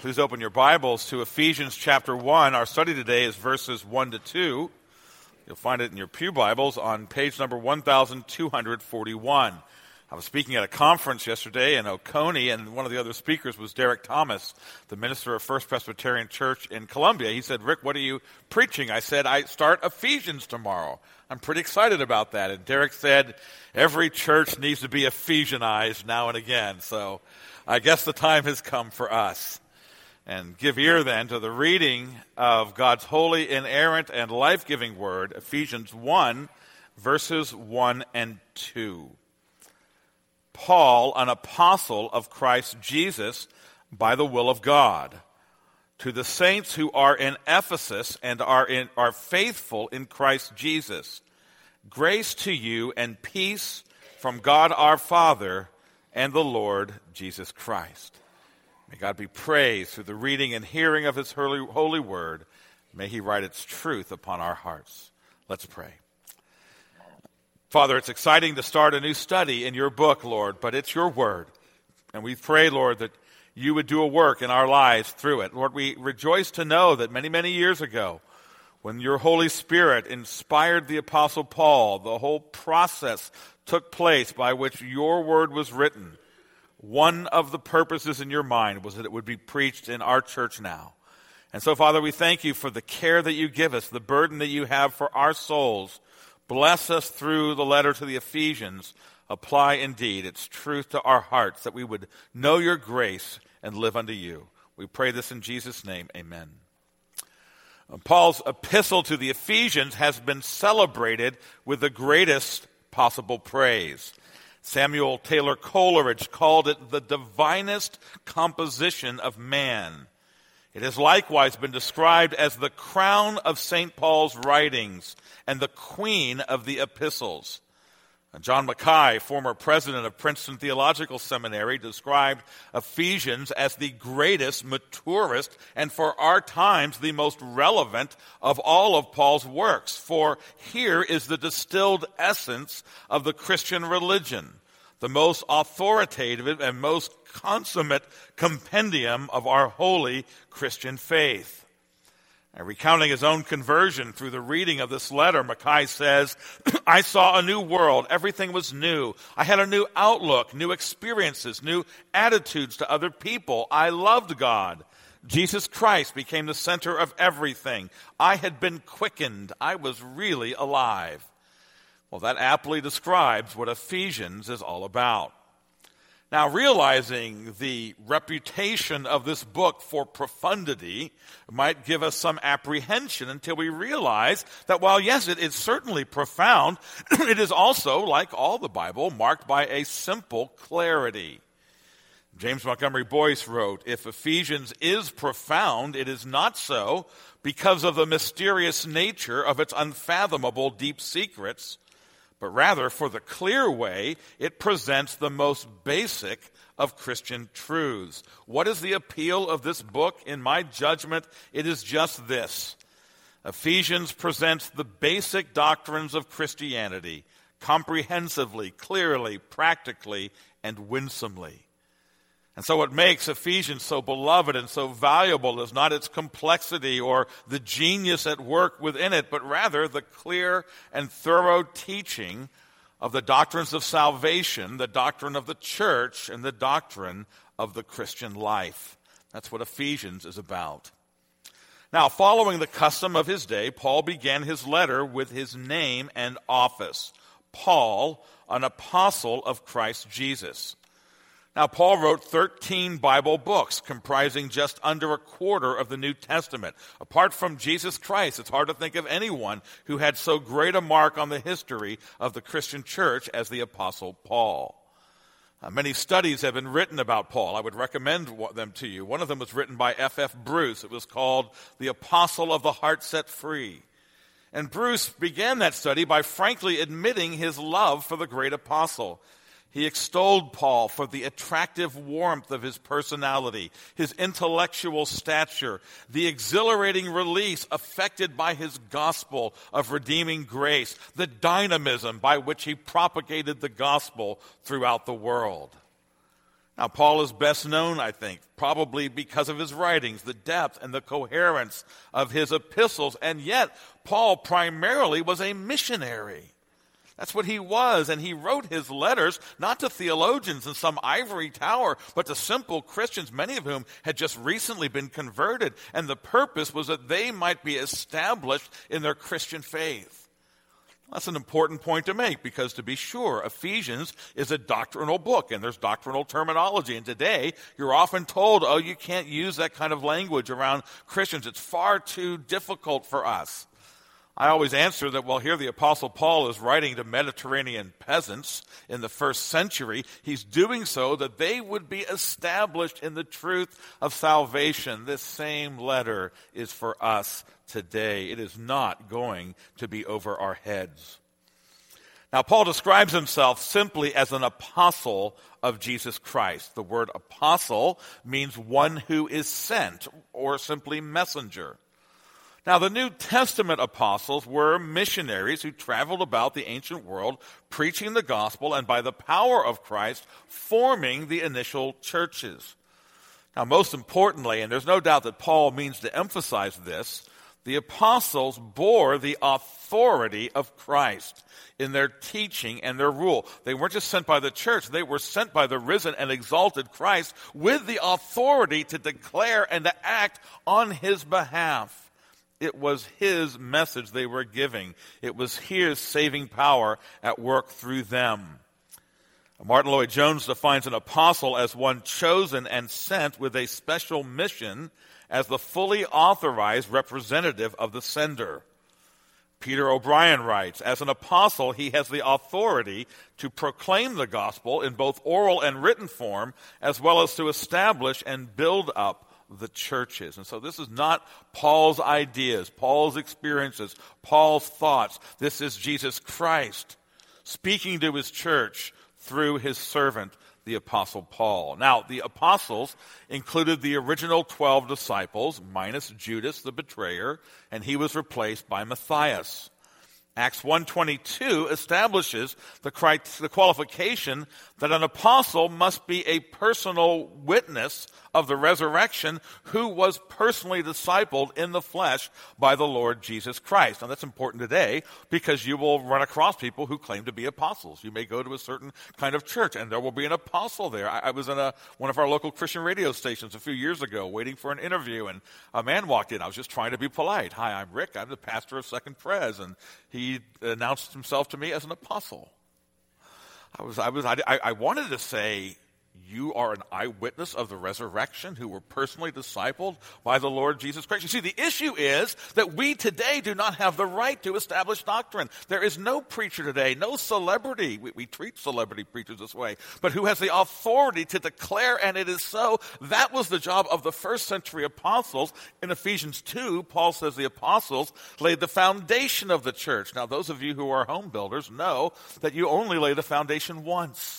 Please open your Bibles to Ephesians chapter 1. Our study today is verses 1 to 2. You'll find it in your pew Bibles on page number 1241. I was speaking at a conference yesterday in Oconee, and one of the other speakers was Derek Thomas, the minister of First Presbyterian Church in Columbia. He said, "Rick, what are you preaching?" I said, "I start Ephesians tomorrow. I'm pretty excited about that." And Derek said, "Every church needs to be Ephesianized now and again." So I guess the time has come for us. And give ear then to the reading of God's holy, inerrant, and life-giving word, Ephesians 1, verses 1 and 2. Paul, an apostle of Christ Jesus, by the will of God, to the saints who are in Ephesus and are faithful in Christ Jesus, grace to you and peace from God our Father and the Lord Jesus Christ. May God be praised through the reading and hearing of his holy word. May he write its truth upon our hearts. Let's pray. Father, it's exciting to start a new study in your book, Lord, but it's your word. And we pray, Lord, that you would do a work in our lives through it. Lord, we rejoice to know that many, many years ago, when your Holy Spirit inspired the Apostle Paul, the whole process took place by which your word was written. One of the purposes in your mind was that it would be preached in our church now. And so, Father, we thank you for the care that you give us, the burden that you have for our souls. Bless us through the letter to the Ephesians. Apply indeed its truth to our hearts, that we would know your grace and live unto you. We pray this in Jesus' name. Amen. Paul's epistle to the Ephesians has been celebrated with the greatest possible praise. Samuel Taylor Coleridge called it the divinest composition of man. It has likewise been described as the crown of St. Paul's writings and the queen of the epistles. John Mackay, former president of Princeton Theological Seminary, described Ephesians as the greatest, maturest, and for our times the most relevant of all of Paul's works. For here is the distilled essence of the Christian religion, the most authoritative and most consummate compendium of our holy Christian faith. And recounting his own conversion through the reading of this letter, Mackay says, "I saw a new world. Everything was new. I had a new outlook, new experiences, new attitudes to other people. I loved God. Jesus Christ became the center of everything. I had been quickened. I was really alive." Well, that aptly describes what Ephesians is all about. Now, realizing the reputation of this book for profundity might give us some apprehension until we realize that while, yes, it is certainly profound, it is also, like all the Bible, marked by a simple clarity. James Montgomery Boyce wrote, "If Ephesians is profound, it is not so because of the mysterious nature of its unfathomable deep secrets, but rather for the clear way it presents the most basic of Christian truths." What is the appeal of this book? In my judgment, it is just this. Ephesians presents the basic doctrines of Christianity comprehensively, clearly, practically, and winsomely. And so what makes Ephesians so beloved and so valuable is not its complexity or the genius at work within it, but rather the clear and thorough teaching of the doctrines of salvation, the doctrine of the church, and the doctrine of the Christian life. That's what Ephesians is about. Now, following the custom of his day, Paul began his letter with his name and office. Paul, an apostle of Christ Jesus. Now, Paul wrote 13 Bible books comprising just under a quarter of the New Testament. Apart from Jesus Christ, it's hard to think of anyone who had so great a mark on the history of the Christian church as the Apostle Paul. Many studies have been written about Paul. I would recommend them to you. One of them was written by F.F. Bruce. It was called The Apostle of the Heart Set Free. And Bruce began that study by frankly admitting his love for the great apostle. He extolled Paul for the attractive warmth of his personality, his intellectual stature, the exhilarating release affected by his gospel of redeeming grace, the dynamism by which he propagated the gospel throughout the world. Now, Paul is best known, I think, probably because of his writings, the depth and the coherence of his epistles, and yet Paul primarily was a missionary. That's what he was, and he wrote his letters not to theologians in some ivory tower, but to simple Christians, many of whom had just recently been converted, and the purpose was that they might be established in their Christian faith. That's an important point to make because, to be sure, Ephesians is a doctrinal book, and there's doctrinal terminology. And today, you're often told, oh, you can't use that kind of language around Christians. It's far too difficult for us. I always answer that, well, here the Apostle Paul is writing to Mediterranean peasants in the first century. He's doing so that they would be established in the truth of salvation. This same letter is for us today. It is not going to be over our heads. Now, Paul describes himself simply as an apostle of Jesus Christ. The word apostle means one who is sent, or simply messenger. Now, the New Testament apostles were missionaries who traveled about the ancient world preaching the gospel and by the power of Christ forming the initial churches. Now, most importantly, and there's no doubt that Paul means to emphasize this, the apostles bore the authority of Christ in their teaching and their rule. They weren't just sent by the church, they were sent by the risen and exalted Christ with the authority to declare and to act on his behalf. It was his message they were giving. It was his saving power at work through them. Martin Lloyd-Jones defines an apostle as one chosen and sent with a special mission as the fully authorized representative of the sender. Peter O'Brien writes, as an apostle, he has the authority to proclaim the gospel in both oral and written form, as well as to establish and build up the churches. And so this is not Paul's ideas, Paul's experiences, Paul's thoughts. This is Jesus Christ speaking to his church through his servant, the Apostle Paul. Now, the apostles included the original 12 disciples, minus Judas the betrayer, and he was replaced by Matthias. Acts 1:22 establishes the qualification that an apostle must be a personal witness of the resurrection who was personally discipled in the flesh by the Lord Jesus Christ. Now that's important today because you will run across people who claim to be apostles. You may go to a certain kind of church and there will be an apostle there. I was in one of our local Christian radio stations a few years ago waiting for an interview, and a man walked in. I was just trying to be polite. Hi, I'm Rick. I'm the pastor of Second Pres, and he announced himself to me as an apostle. I wanted to say, you are an eyewitness of the resurrection who were personally discipled by the Lord Jesus Christ. You see, the issue is that we today do not have the right to establish doctrine. There is no preacher today, no celebrity. We treat celebrity preachers this way, but who has the authority to declare, and it is so. That was the job of the first century apostles. In Ephesians 2, Paul says the apostles laid the foundation of the church. Now, those of you who are home builders know that you only lay the foundation once.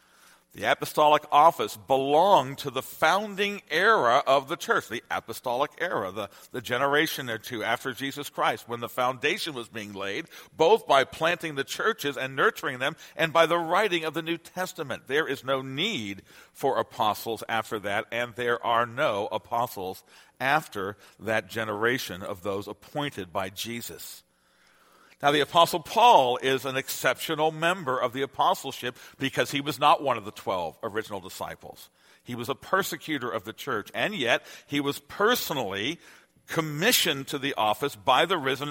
The apostolic office belonged to the founding era of the church, the apostolic era, the generation or two after Jesus Christ, when the foundation was being laid, both by planting the churches and nurturing them, and by the writing of the New Testament. There is no need for apostles after that, and there are no apostles after that generation of those appointed by Jesus. Now, the Apostle Paul is an exceptional member of the apostleship because he was not one of the 12 original disciples. He was a persecutor of the church, and yet he was personally commissioned to the office by the risen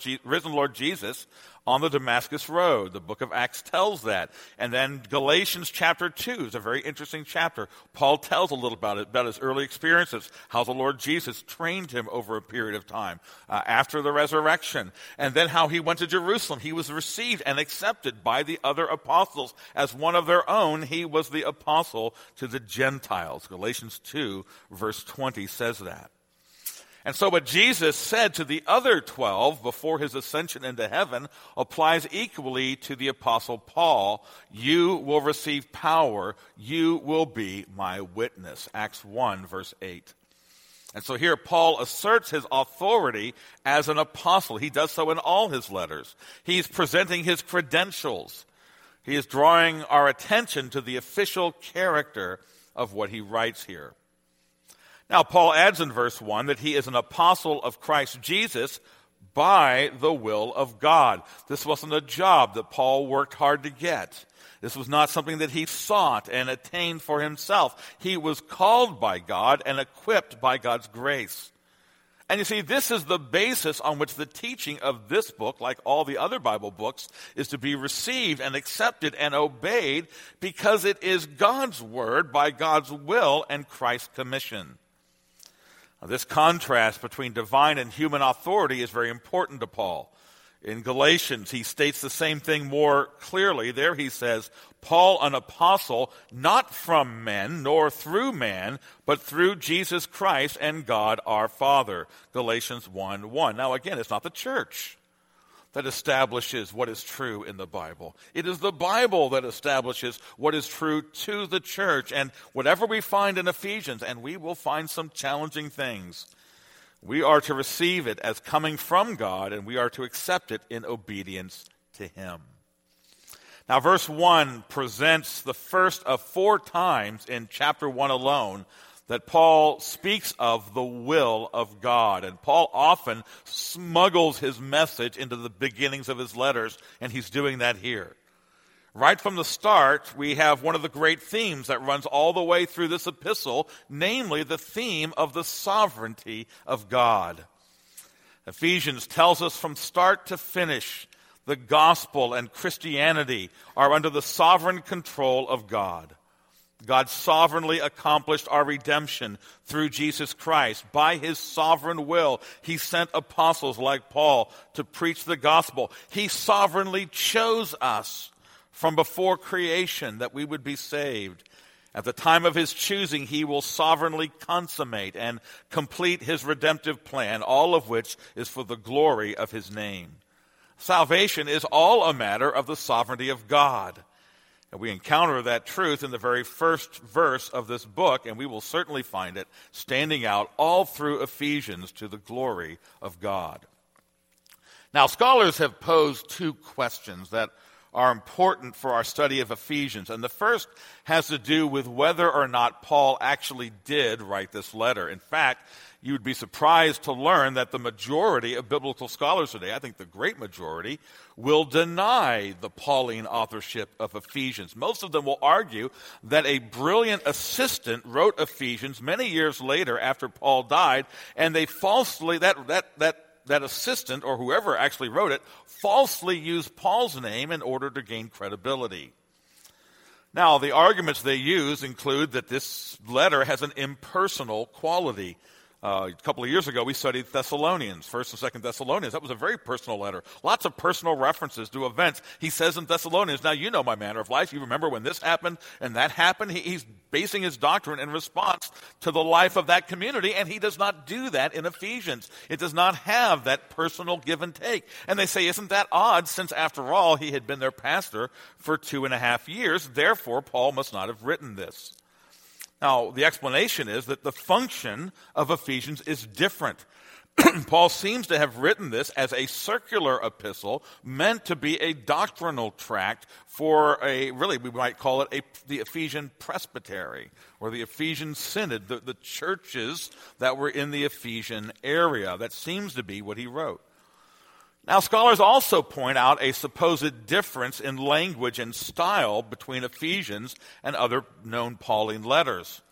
Lord Jesus on the Damascus Road. The book of Acts tells that. And then Galatians chapter 2 is a very interesting chapter. Paul tells a little about his early experiences, how the Lord Jesus trained him over a period of time after the resurrection, and then how he went to Jerusalem. He was received and accepted by the other apostles as one of their own. He was the apostle to the Gentiles. Galatians 2 verse 20 says that. And so what Jesus said to the other 12 before his ascension into heaven applies equally to the Apostle Paul. You will receive power. You will be my witness. Acts 1, verse 8. And so here Paul asserts his authority as an apostle. He does so in all his letters. He's presenting his credentials. He is drawing our attention to the official character of what he writes here. Now, Paul adds in verse 1 that he is an apostle of Christ Jesus by the will of God. This wasn't a job that Paul worked hard to get. This was not something that he sought and attained for himself. He was called by God and equipped by God's grace. And you see, this is the basis on which the teaching of this book, like all the other Bible books, is to be received and accepted and obeyed, because it is God's word by God's will and Christ's commission. Now, this contrast between divine and human authority is very important to Paul. In Galatians, he states the same thing more clearly. There he says, Paul, an apostle, not from men nor through man, but through Jesus Christ and God our Father. Galatians 1:1. Now again, it's not the church that establishes what is true in the Bible. It is the Bible that establishes what is true to the church. And whatever we find in Ephesians, and we will find some challenging things, we are to receive it as coming from God, and we are to accept it in obedience to him. Now, verse 1 presents the first of 4 times in chapter 1 alone that Paul speaks of the will of God. And Paul often smuggles his message into the beginnings of his letters, and he's doing that here. Right from the start, we have one of the great themes that runs all the way through this epistle, namely the theme of the sovereignty of God. Ephesians tells us from start to finish, the gospel and Christianity are under the sovereign control of God. God sovereignly accomplished our redemption through Jesus Christ. By his sovereign will, he sent apostles like Paul to preach the gospel. He sovereignly chose us from before creation that we would be saved. At the time of his choosing, he will sovereignly consummate and complete his redemptive plan, all of which is for the glory of his name. Salvation is all a matter of the sovereignty of God. And we encounter that truth in the very first verse of this book, and we will certainly find it standing out all through Ephesians to the glory of God. Now, scholars have posed 2 questions that are important for our study of Ephesians. And the first has to do with whether or not Paul actually did write this letter. In fact, you would be surprised to learn that the majority of biblical scholars today, I think the great majority, will deny the Pauline authorship of Ephesians. Most of them will argue that a brilliant assistant wrote Ephesians many years later after Paul died, and they falsely, that assistant, or whoever actually wrote it, falsely used Paul's name in order to gain credibility. Now, the arguments they use include that this letter has an impersonal quality. A couple of years ago, we studied Thessalonians, 1st and 2nd Thessalonians. That was a very personal letter. Lots of personal references to events. He says in Thessalonians, now you know my manner of life. You remember when this happened and that happened. He's basing his doctrine in response to the life of that community, and he does not do that in Ephesians. It does not have that personal give and take. And they say, isn't that odd, since after all, he had been their pastor for 2.5 years. Therefore, Paul must not have written this. Now, the explanation is that the function of Ephesians is different. Paul seems to have written this as a circular epistle meant to be a doctrinal tract for we might call it the Ephesian presbytery or the Ephesian synod, the churches that were in the Ephesian area. That seems to be what he wrote. Now, scholars also point out a supposed difference in language and style between Ephesians and other known Pauline letters.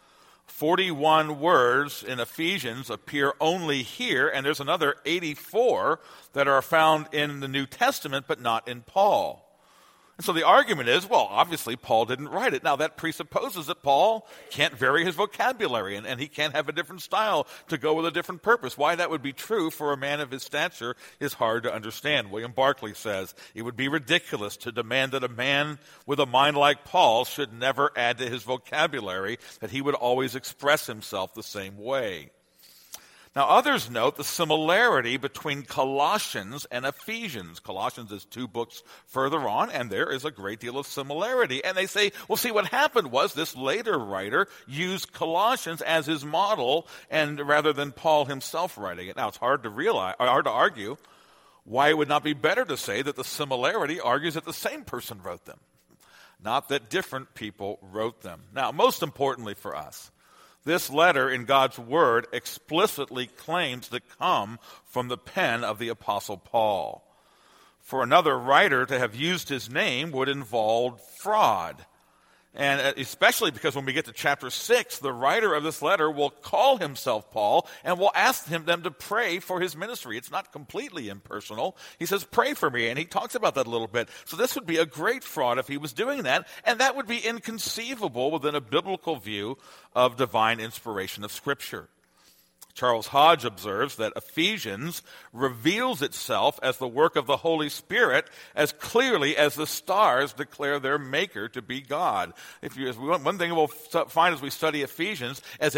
41 words in Ephesians appear only here, and there's another 84 that are found in the New Testament, but not in Paul. And so the argument is, well, obviously Paul didn't write it. Now that presupposes that Paul can't vary his vocabulary and he can't have a different style to go with a different purpose. Why that would be true for a man of his stature is hard to understand. William Barclay says, it would be ridiculous to demand that a man with a mind like Paul should never add to his vocabulary, that he would always express himself the same way. Now, others note the similarity between Colossians and Ephesians. Colossians is 2 books further on, and there is a great deal of similarity. And they say, well, see, what happened was this later writer used Colossians as his model, and rather than Paul himself writing it. Now, it's hard to argue why it would not be better to say that the similarity argues that the same person wrote them. not that different people wrote them. Now, most importantly for us, this letter in God's Word explicitly claims to come from the pen of the Apostle Paul. For another writer to have used his name would involve fraud. And especially because when we get to chapter 6, the writer of this letter will call himself Paul and will ask them to pray for his ministry. It's not completely impersonal. He says, pray for me, and he talks about that a little bit. So this would be a great fraud if he was doing that, and that would be inconceivable within a biblical view of divine inspiration of Scripture. Charles Hodge observes that Ephesians reveals itself as the work of the Holy Spirit as clearly as the stars declare their maker to be God. One thing we'll find as we study Ephesians is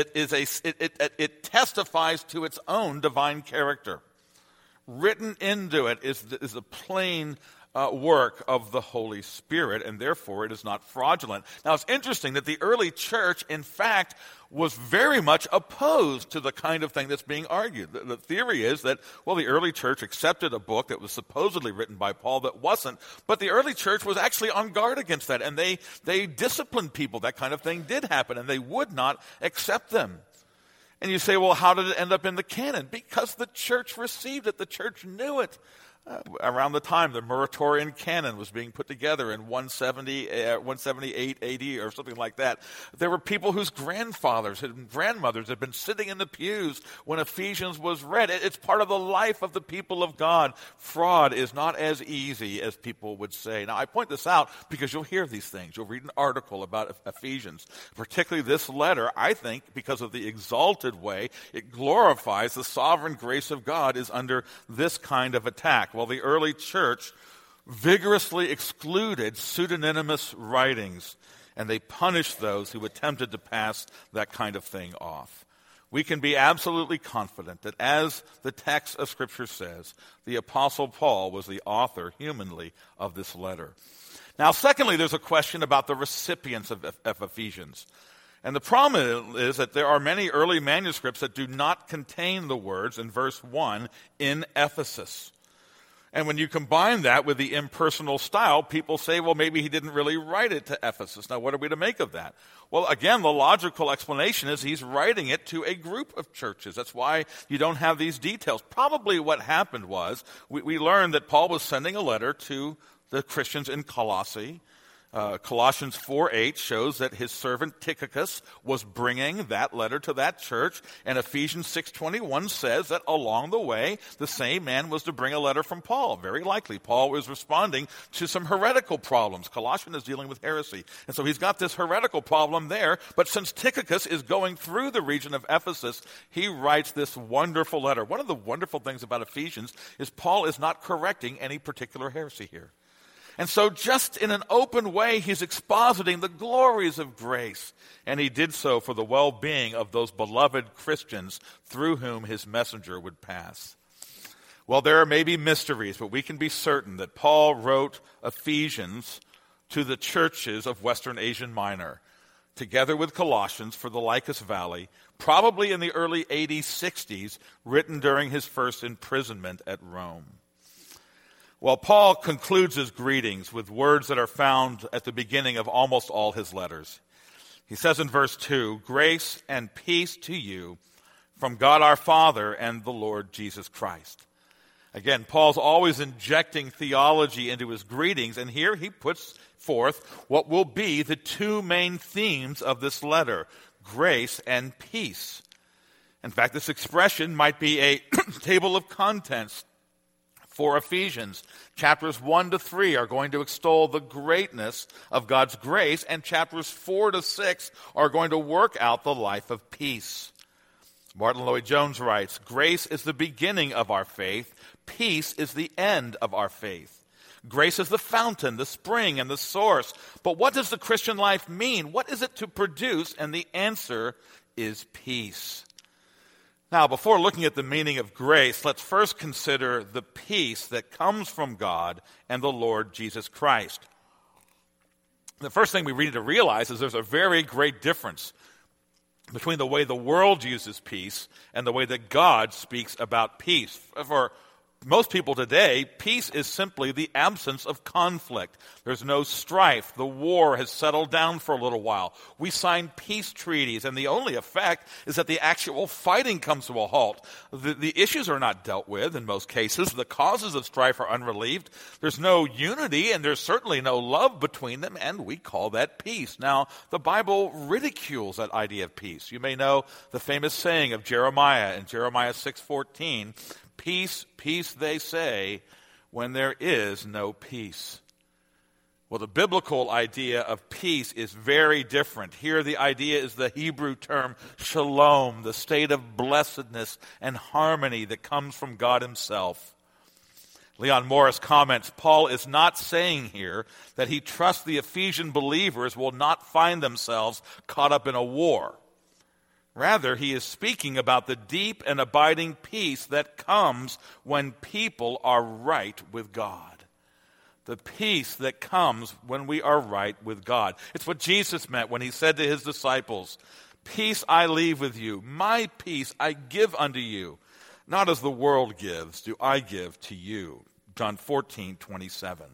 it testifies to its own divine character. Written into it is the plain work of the Holy Spirit, and therefore it is not fraudulent. Now, it's interesting that the early church, in fact, was very much opposed to the kind of thing that's being argued. The theory is that, well, the early church accepted a book that was supposedly written by Paul that wasn't, but the early church was actually on guard against that, and they disciplined people. That kind of thing did happen, and they would not accept them. And you say, well, how did it end up in the canon? Because the church received it. The church knew it. Around the time the Muratorian canon was being put together in 178 AD or something like that, there were people whose grandfathers and grandmothers had been sitting in the pews when Ephesians was read. It's part of the life of the people of God. Fraud is not as easy as people would say. Now, I point this out because you'll hear these things. You'll read an article about Ephesians, particularly this letter. I think because of the exalted way it glorifies the sovereign grace of God is under this kind of attack. Well, the early church vigorously excluded pseudonymous writings, and they punished those who attempted to pass that kind of thing off. We can be absolutely confident that, as the text of Scripture says, the Apostle Paul was the author, humanly, of this letter. Now, secondly, there's a question about the recipients of Ephesians. And the problem is that there are many early manuscripts that do not contain the words in verse 1, in Ephesus. And when you combine that with the impersonal style, people say, well, maybe he didn't really write it to Ephesus. Now, what are we to make of that? Well, again, the logical explanation is he's writing it to a group of churches. That's why you don't have these details. Probably what happened was we learned that Paul was sending a letter to the Christians in Colossae. Colossians 4:8 shows that his servant Tychicus was bringing that letter to that church, and Ephesians 6:21 says that along the way, the same man was to bring a letter from Paul. Very likely, Paul was responding to some heretical problems. Colossians is dealing with heresy, and so he's got this heretical problem there, but since Tychicus is going through the region of Ephesus, he writes this wonderful letter. One of the wonderful things about Ephesians is Paul is not correcting any particular heresy here. And so just in an open way, he's expositing the glories of grace. And he did so for the well-being of those beloved Christians through whom his messenger would pass. Well, there may be mysteries, but we can be certain that Paul wrote Ephesians to the churches of Western Asia Minor, together with Colossians for the Lycus Valley, probably in the early AD 60s, written during his first imprisonment at Rome. Well, Paul concludes his greetings with words that are found at the beginning of almost all his letters. He says in verse 2, grace and peace to you from God our Father and the Lord Jesus Christ. Again, Paul's always injecting theology into his greetings, and here he puts forth what will be the two main themes of this letter, grace and peace. In fact, this expression might be a table of contents for Ephesians. Chapters 1 to 3 are going to extol the greatness of God's grace, and chapters 4 to 6 are going to work out the life of peace. Martin Lloyd-Jones writes, grace is the beginning of our faith. Peace is the end of our faith. Grace is the fountain, the spring, and the source. But what does the Christian life mean? What is it to produce? And the answer is peace. Now, before looking at the meaning of grace, let's first consider the peace that comes from God and the Lord Jesus Christ. The first thing we need to realize is there's a very great difference between the way the world uses peace and the way that God speaks about peace. For most people today, peace is simply the absence of conflict. There's no strife. The war has settled down for a little while. We sign peace treaties, and the only effect is that the actual fighting comes to a halt. The issues are not dealt with in most cases. The causes of strife are unrelieved. There's no unity, and there's certainly no love between them, and we call that peace. Now, the Bible ridicules that idea of peace. You may know the famous saying of Jeremiah in Jeremiah 6:14, "Peace, peace, they say, when there is no peace." Well, the biblical idea of peace is very different. Here the idea is the Hebrew term shalom, the state of blessedness and harmony that comes from God himself. Leon Morris comments, Paul is not saying here that he trusts the Ephesian believers will not find themselves caught up in a war. Rather, he is speaking about the deep and abiding peace that comes when people are right with God. The peace that comes when we are right with God. It's what Jesus meant when he said to his disciples, "Peace I leave with you, my peace I give unto you. Not as the world gives, do I give to you." John 14:27.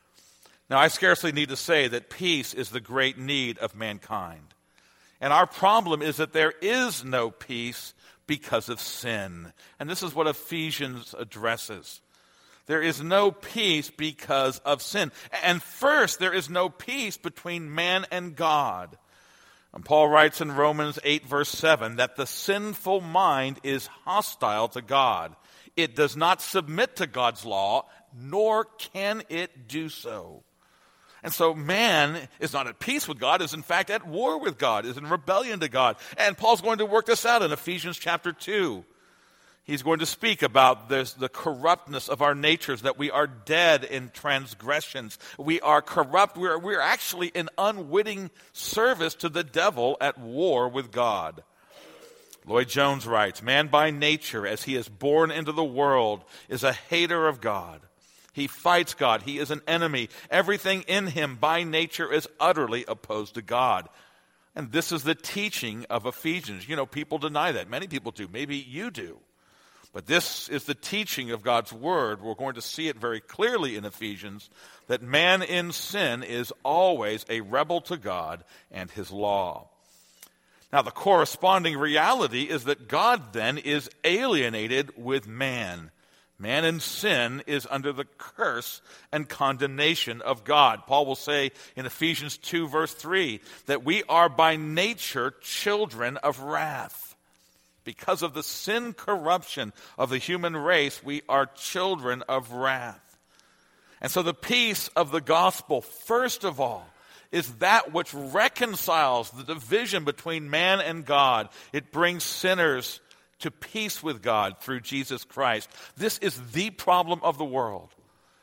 Now, I scarcely need to say that peace is the great need of mankind. And our problem is that there is no peace because of sin. And this is what Ephesians addresses. There is no peace because of sin. And first, there is no peace between man and God. And Paul writes in Romans 8, verse 7, that the sinful mind is hostile to God. It does not submit to God's law, nor can it do so. And so man is not at peace with God, is in fact at war with God, is in rebellion to God. And Paul's going to work this out in Ephesians chapter 2. He's going to speak about the corruptness of our natures, that we are dead in transgressions. We are corrupt. We're actually in unwitting service to the devil, at war with God. Lloyd Jones writes, "Man by nature, as he is born into the world, is a hater of God. He fights God. He is an enemy. Everything in him by nature is utterly opposed to God." And this is the teaching of Ephesians. You know, people deny that. Many people do. Maybe you do. But this is the teaching of God's word. We're going to see it very clearly in Ephesians, that man in sin is always a rebel to God and his law. Now, the corresponding reality is that God then is alienated with man. Man in sin is under the curse and condemnation of God. Paul will say in Ephesians 2, verse 3, that we are by nature children of wrath. Because of the sin corruption of the human race, we are children of wrath. And so the peace of the gospel, first of all, is that which reconciles the division between man and God. It brings sinners to peace with God through Jesus Christ. This is the problem of the world.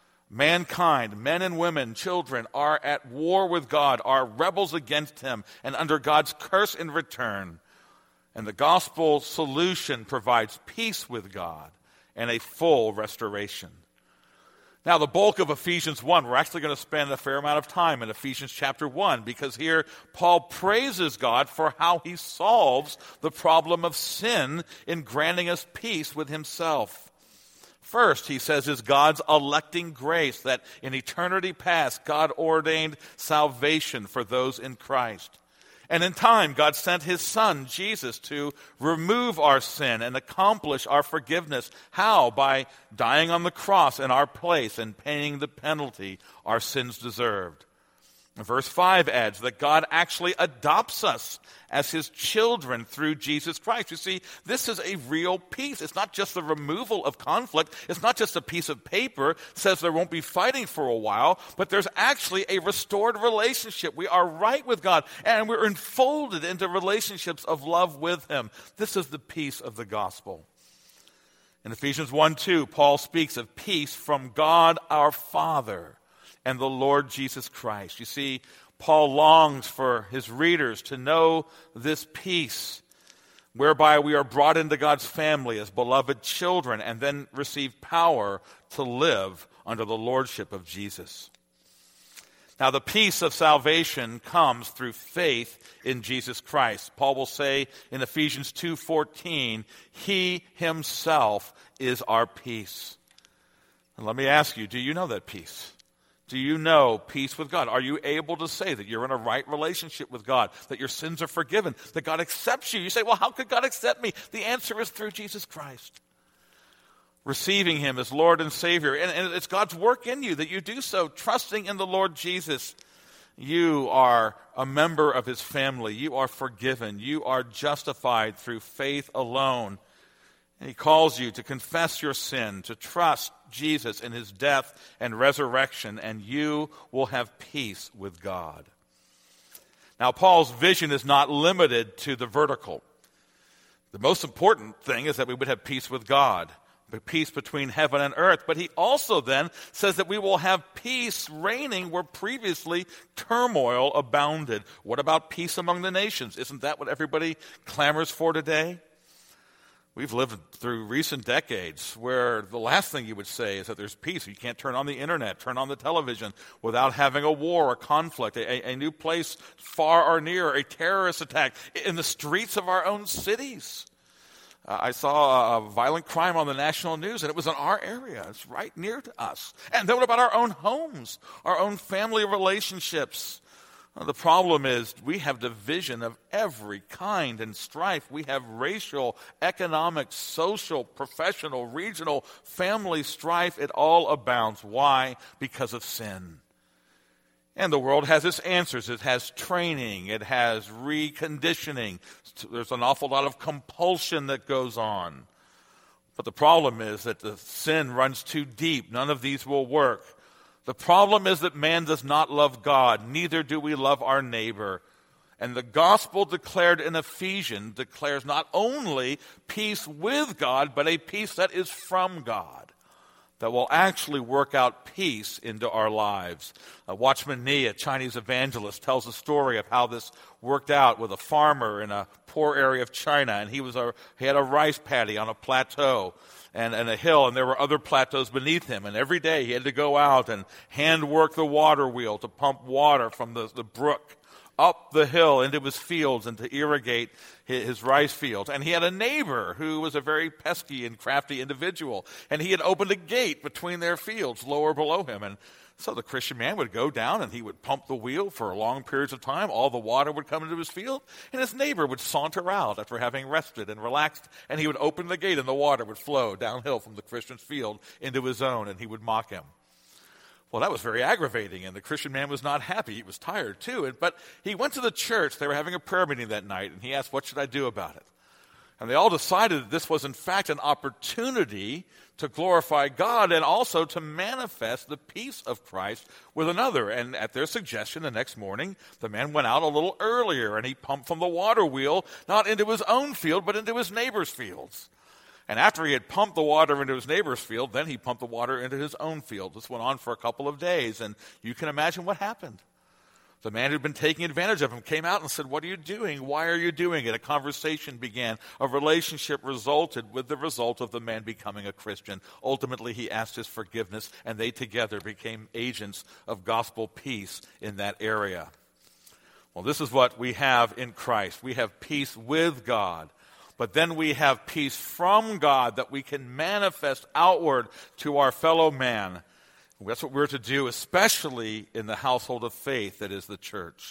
Mankind, men and women, children, are at war with God, are rebels against him, and under God's curse in return. And the gospel solution provides peace with God and a full restoration. Now, the bulk of Ephesians 1, we're actually going to spend a fair amount of time in Ephesians chapter 1, because here Paul praises God for how he solves the problem of sin in granting us peace with himself. First, he says, is God's electing grace, that in eternity past, God ordained salvation for those in Christ. And in time, God sent his Son, Jesus, to remove our sin and accomplish our forgiveness. How? By dying on the cross in our place and paying the penalty our sins deserved. Verse 5 adds that God actually adopts us as his children through Jesus Christ. You see, this is a real peace. It's not just the removal of conflict. It's not just a piece of paper that says there won't be fighting for a while, but there's actually a restored relationship. We are right with God, and we're enfolded into relationships of love with him. This is the peace of the gospel. In Ephesians 1:2, Paul speaks of peace from God our Father and the Lord Jesus Christ. You see, Paul longs for his readers to know this peace, whereby we are brought into God's family as beloved children and then receive power to live under the lordship of Jesus. Now, the peace of salvation comes through faith in Jesus Christ. Paul will say in Ephesians 2:14, he himself is our peace. And let me ask you, do you know that peace? Do you know peace with God? Are you able to say that you're in a right relationship with God, that your sins are forgiven, that God accepts you? You say, well, how could God accept me? The answer is through Jesus Christ. Receiving him as Lord and Savior. And it's God's work in you that you do so, trusting in the Lord Jesus. You are a member of his family. You are forgiven. You are justified through faith alone. And he calls you to confess your sin, to trust Jesus in his death and resurrection, and you will have peace with God. Now, Paul's vision is not limited to the vertical. The most important thing is that we would have peace with God, peace between heaven and earth. But he also then says that we will have peace reigning where previously turmoil abounded. What about peace among the nations? Isn't that what everybody clamors for today? We've lived through recent decades where the last thing you would say is that there's peace. You can't turn on the internet, turn on the television without having a war, a conflict, a new place far or near, a terrorist attack in the streets of our own cities. I saw a violent crime on the national news, and it was in our area. It's right near to us. And then what about our own homes, our own family relationships? The problem is we have division of every kind and strife. We have racial, economic, social, professional, regional, family strife. It all abounds. Why? Because of sin. And the world has its answers. It has training. It has reconditioning. There's an awful lot of compulsion that goes on. But the problem is that the sin runs too deep. None of these will work. The problem is that man does not love God, neither do we love our neighbor. And the gospel declared in Ephesians declares not only peace with God, but a peace that is from God, that will actually work out peace into our lives. Watchman Nee, a Chinese evangelist, tells a story of how this worked out with a farmer in a poor area of China, and he had a rice paddy on a plateau and a hill, and there were other plateaus beneath him. And every day he had to go out and hand work the water wheel to pump water from the brook up the hill into his fields and to irrigate his rice fields. And he had a neighbor who was a very pesky and crafty individual, and he had opened a gate between their fields lower below him. And so the Christian man would go down and he would pump the wheel for long periods of time. All the water would come into his field, and his neighbor would saunter out after having rested and relaxed, and he would open the gate and the water would flow downhill from the Christian's field into his own, and he would mock him. Well, that was very aggravating, and the Christian man was not happy. He was tired, too. But he went to the church. They were having a prayer meeting that night, and he asked, what should I do about it? And they all decided that this was, in fact, an opportunity to glorify God and also to manifest the peace of Christ with another. And at their suggestion, the next morning, the man went out a little earlier, and he pumped from the water wheel, not into his own field, but into his neighbor's fields. And after he had pumped the water into his neighbor's field, then he pumped the water into his own field. This went on for a couple of days, and you can imagine what happened. The man who'd been taking advantage of him came out and said, what are you doing? Why are you doing it? A conversation began. A relationship resulted with the result of the man becoming a Christian. Ultimately, he asked his forgiveness, and they together became agents of gospel peace in that area. Well, this is what we have in Christ. We have peace with God. But then we have peace from God that we can manifest outward to our fellow man. That's what we're to do, especially in the household of faith that is the church.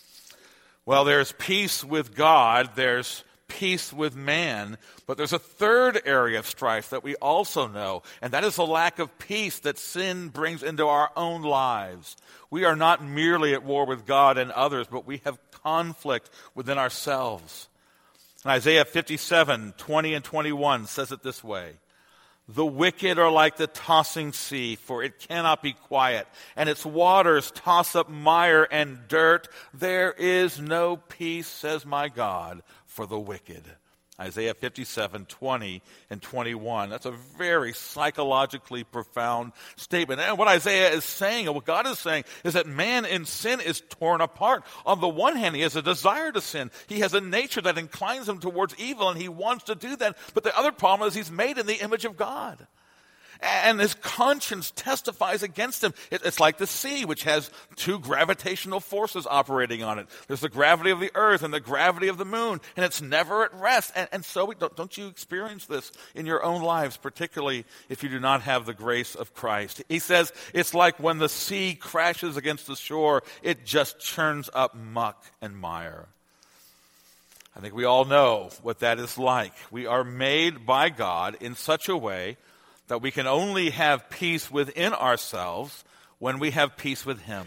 Well, there's peace with God, there's peace with man, but there's a third area of strife that we also know, and that is the lack of peace that sin brings into our own lives. We are not merely at war with God and others, but we have conflict within ourselves. And Isaiah 57, 20 and 21 says it this way. The wicked are like the tossing sea, for it cannot be quiet, and its waters toss up mire and dirt. There is no peace, says my God, for the wicked. Isaiah 57, 20 and 21. That's a very psychologically profound statement. And what Isaiah is saying, and what God is saying, is that man in sin is torn apart. On the one hand, he has a desire to sin. He has a nature that inclines him towards evil, and he wants to do that. But the other problem is he's made in the image of God. And his conscience testifies against him. It's like the sea, which has two gravitational forces operating on it. There's the gravity of the earth and the gravity of the moon, and it's never at rest. And so don't you experience this in your own lives, particularly if you do not have the grace of Christ? He says it's like when the sea crashes against the shore, it just churns up muck and mire. I think we all know what that is like. We are made by God in such a way that we can only have peace within ourselves when we have peace with Him.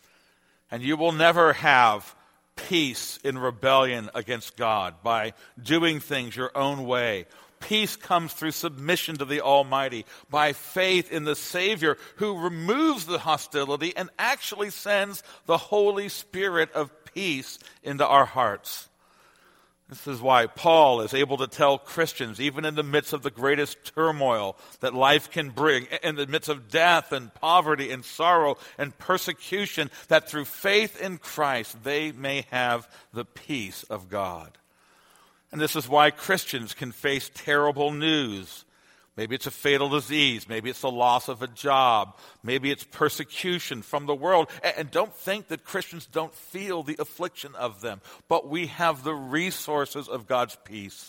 And you will never have peace in rebellion against God by doing things your own way. Peace comes through submission to the Almighty, by faith in the Savior who removes the hostility and actually sends the Holy Spirit of peace into our hearts. This is why Paul is able to tell Christians, even in the midst of the greatest turmoil that life can bring, in the midst of death and poverty and sorrow and persecution, that through faith in Christ they may have the peace of God. And this is why Christians can face terrible news. Maybe it's a fatal disease. Maybe it's the loss of a job. Maybe it's persecution from the world. And don't think that Christians don't feel the affliction of them. But we have the resources of God's peace.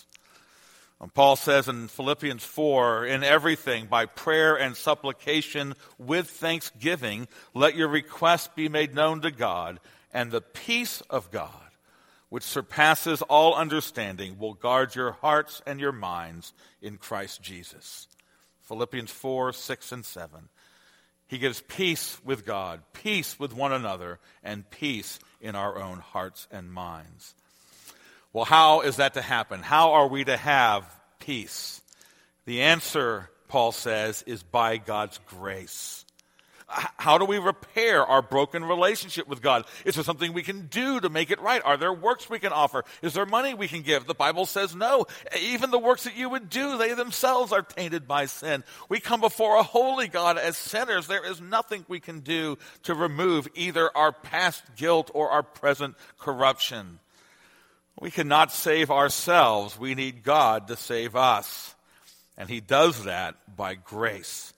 And Paul says in Philippians 4, in everything, by prayer and supplication with thanksgiving, let your requests be made known to God, and the peace of God, which surpasses all understanding, will guard your hearts and your minds in Christ Jesus. Philippians 4, 6, and 7. He gives peace with God, peace with one another, and peace in our own hearts and minds. Well, how is that to happen? How are we to have peace? The answer, Paul says, is by God's grace. How do we repair our broken relationship with God? Is there something we can do to make it right? Are there works we can offer? Is there money we can give? The Bible says no. Even the works that you would do, they themselves are tainted by sin. We come before a holy God as sinners. There is nothing we can do to remove either our past guilt or our present corruption. We cannot save ourselves. We need God to save us. And He does that by grace.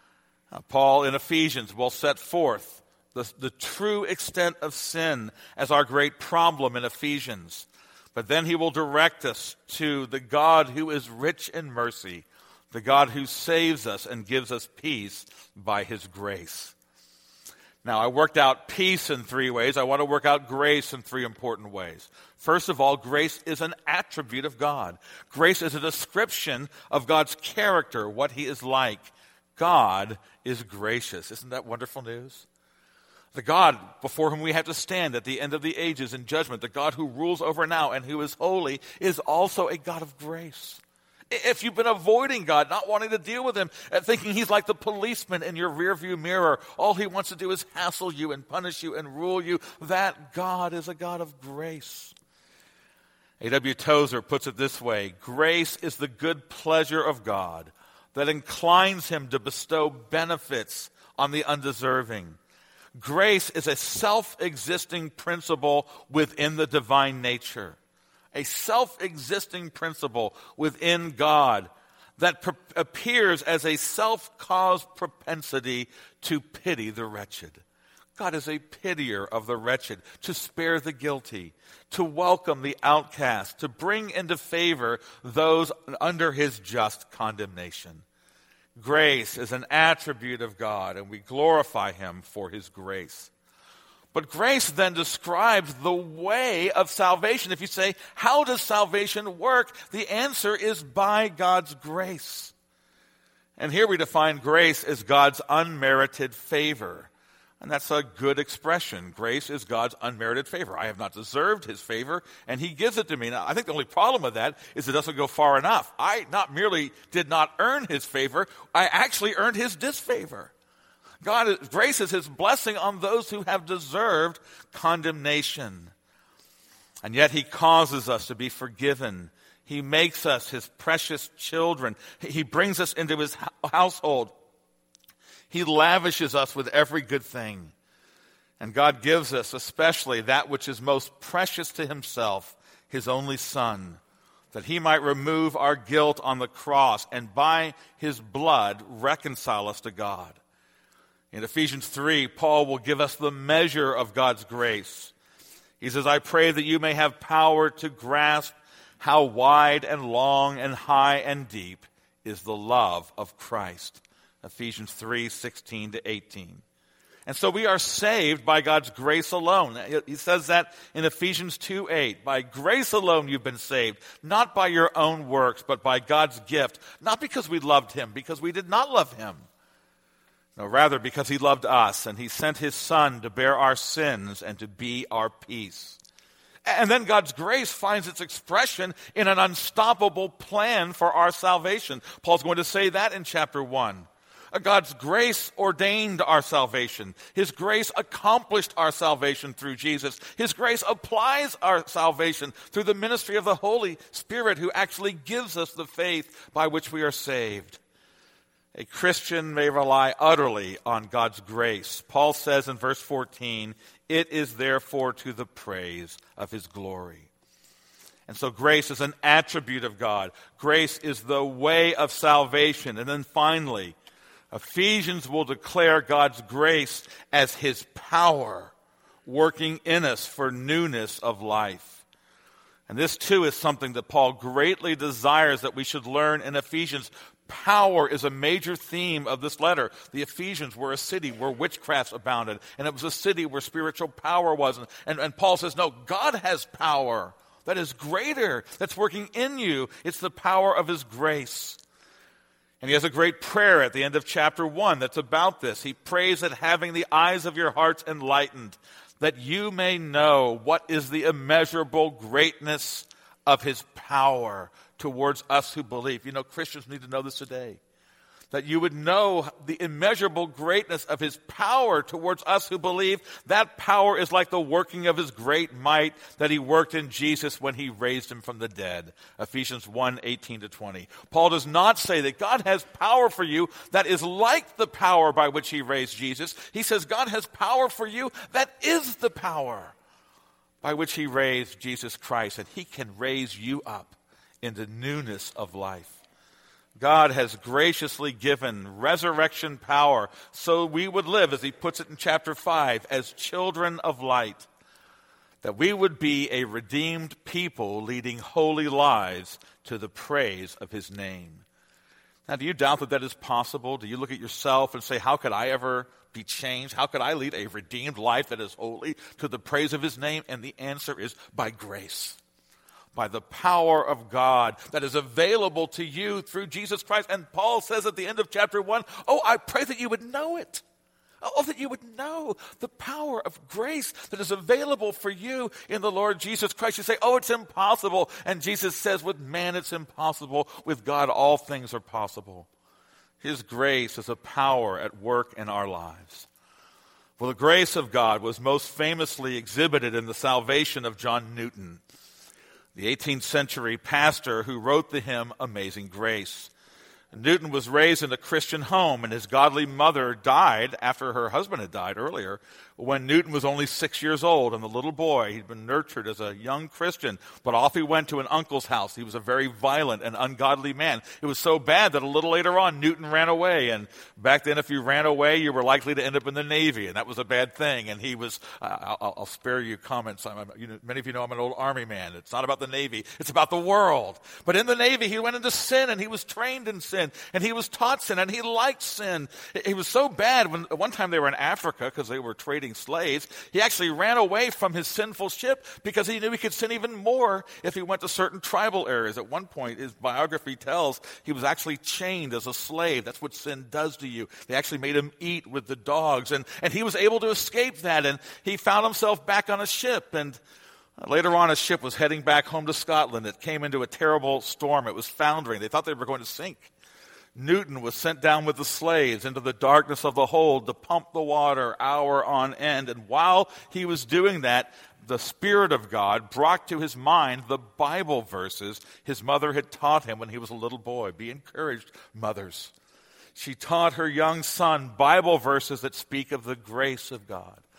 Paul in Ephesians will set forth the true extent of sin as our great problem in Ephesians. But then he will direct us to the God who is rich in mercy, the God who saves us and gives us peace by His grace. Now, I worked out peace in 3 ways. I want to work out grace in 3 important ways. First of all, grace is an attribute of God. Grace is a description of God's character, what He is like. God is gracious. Isn't that wonderful news? The God before whom we have to stand at the end of the ages in judgment, the God who rules over now and who is holy, is also a God of grace. If you've been avoiding God, not wanting to deal with Him, thinking He's like the policeman in your rearview mirror, all He wants to do is hassle you and punish you and rule you, that God is a God of grace. A.W. Tozer puts it this way: grace is the good pleasure of God that inclines Him to bestow benefits on the undeserving. Grace is a self-existing principle within the divine nature, a self-existing principle within God that appears as a self-caused propensity to pity the wretched. God is a pitier of the wretched, to spare the guilty, to welcome the outcast, to bring into favor those under His just condemnation. Grace is an attribute of God, and we glorify Him for His grace. But grace then describes the way of salvation. If you say, how does salvation work? The answer is by God's grace. And here we define grace as God's unmerited favor. And that's a good expression. Grace is God's unmerited favor. I have not deserved His favor, and He gives it to me. Now, I think the only problem with that is it doesn't go far enough. I not merely did not earn His favor, I actually earned His disfavor. Grace is His blessing on those who have deserved condemnation. And yet He causes us to be forgiven. He makes us His precious children. He brings us into His household. He lavishes us with every good thing. And God gives us especially that which is most precious to Himself, His only Son, that he might remove our guilt on the cross and by his blood reconcile us to God. In Ephesians 3, Paul will give us the measure of God's grace. He says, I pray that you may have power to grasp how wide and long and high and deep is the love of Christ. Ephesians 3, 16 to 18. And so we are saved by God's grace alone. He says that in Ephesians 2:8. By grace alone you've been saved, not by your own works, but by God's gift. Not because we loved him, because we did not love him. No, rather because he loved us, and he sent his Son to bear our sins and to be our peace. And then God's grace finds its expression in an unstoppable plan for our salvation. Paul's going to say that in chapter 1. God's grace ordained our salvation. His grace accomplished our salvation through Jesus. His grace applies our salvation through the ministry of the Holy Spirit, who actually gives us the faith by which we are saved. A Christian may rely utterly on God's grace. Paul says in verse 14, it is therefore to the praise of his glory. And so grace is an attribute of God. Grace is the way of salvation. And then finally, Ephesians will declare God's grace as his power working in us for newness of life. And this too is something that Paul greatly desires that we should learn in Ephesians. Power is a major theme of this letter. The Ephesians were a city where witchcrafts abounded, and it was a city where spiritual power was. And Paul says, no, God has power that is greater, that's working in you. It's the power of his grace. And he has a great prayer at the end of chapter 1 that's about this. He prays that having the eyes of your hearts enlightened, that you may know what is the immeasurable greatness of his power towards us who believe. You know, Christians need to know this today. That you would know the immeasurable greatness of his power towards us who believe. That power is like the working of his great might that he worked in Jesus when he raised him from the dead. Ephesians 1, 18 to 20. Paul does not say that God has power for you that is like the power by which he raised Jesus. He says God has power for you that is the power by which he raised Jesus Christ. And he can raise you up into newness of life. God has graciously given resurrection power so we would live, as he puts it in chapter 5, as children of light, that we would be a redeemed people leading holy lives to the praise of his name. Now, do you doubt that that is possible? Do you look at yourself and say, how could I ever be changed? How could I lead a redeemed life that is holy to the praise of his name? And the answer is by grace. By the power of God that is available to you through Jesus Christ. And Paul says at the end of chapter 1, I pray that you would know it. That you would know the power of grace that is available for you in the Lord Jesus Christ. You say, it's impossible. And Jesus says, with man it's impossible. With God all things are possible. His grace is a power at work in our lives. Well, the grace of God was most famously exhibited in the salvation of John Newton, the 18th century pastor who wrote the hymn Amazing Grace. Newton was raised in a Christian home, and his godly mother died after her husband had died earlier when Newton was only 6 years old. And the little boy, he'd been nurtured as a young Christian, but off he went to an uncle's house. He was a very violent and ungodly man. It was so bad that a little later on, Newton ran away. And back then, if you ran away, you were likely to end up in the Navy, and that was a bad thing. And he was, I'll spare you comments. Many of you know I'm an old Army man. It's not about the Navy. It's about the world. But in the Navy, he went into sin, and he was trained in sin, and he was taught sin, and he liked sin. He was so bad when one time they were in Africa because they were trading slaves. He actually ran away from his sinful ship because he knew he could sin even more if he went to certain tribal areas. At one point, his biography tells he was actually chained as a slave. That's what sin does to you. They actually made him eat with the dogs, and he was able to escape that, and he found himself back on a ship. And later on, his ship was heading back home to Scotland. It came into a terrible storm. It was foundering. They thought they were going to sink. Newton was sent down with the slaves into the darkness of the hold to pump the water hour on end. And while he was doing that, the Spirit of God brought to his mind the Bible verses his mother had taught him when he was a little boy. Be encouraged, mothers. She taught her young son Bible verses that speak of the grace of God,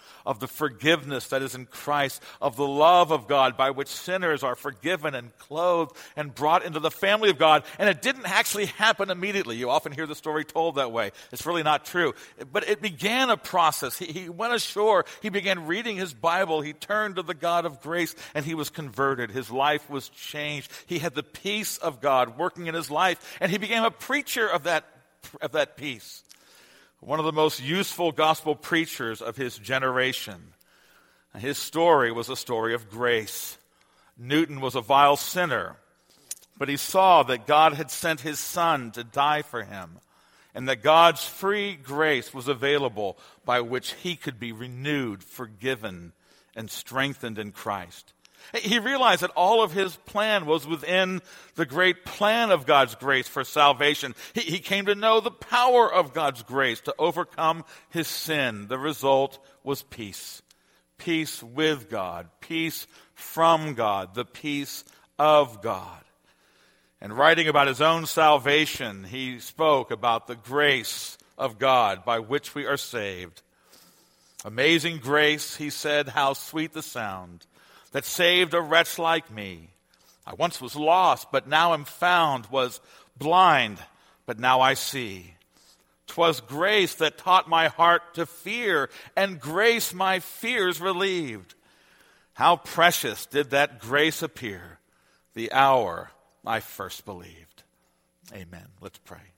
of the forgiveness that is in Christ, of the love of God by which sinners are forgiven and clothed and brought into the family of God. And it didn't actually happen immediately. You often hear the story told that way. It's really not true. But it began a process. He went ashore. He began reading his Bible. He turned to the God of grace, and he was converted. His life was changed. He had the peace of God working in his life, and he became a preacher of that peace. One of the most useful gospel preachers of his generation. His story was a story of grace. Newton was a vile sinner, but he saw that God had sent his Son to die for him, and that God's free grace was available by which he could be renewed, forgiven, and strengthened in Christ. He realized that all of his plan was within the great plan of God's grace for salvation. He came to know the power of God's grace to overcome his sin. The result was peace. Peace with God. Peace from God. The peace of God. And writing about his own salvation, he spoke about the grace of God by which we are saved. Amazing grace, he said, how sweet the sound that saved a wretch like me. I once was lost, but now am found, was blind, but now I see. 'Twas grace that taught my heart to fear, and grace my fears relieved. How precious did that grace appear, the hour I first believed. Amen. Let's pray.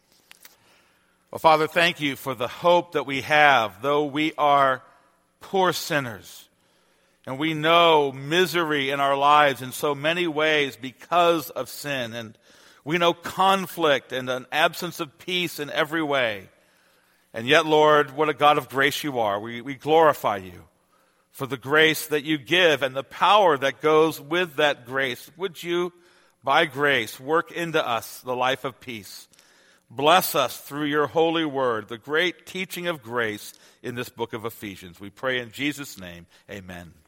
Well, Father, thank you for the hope that we have, though we are poor sinners. And we know misery in our lives in so many ways because of sin. And we know conflict and an absence of peace in every way. And yet, Lord, what a God of grace you are. We glorify you for the grace that you give and the power that goes with that grace. Would you, by grace, work into us the life of peace? Bless us through your holy word, the great teaching of grace in this book of Ephesians. We pray in Jesus' name, amen.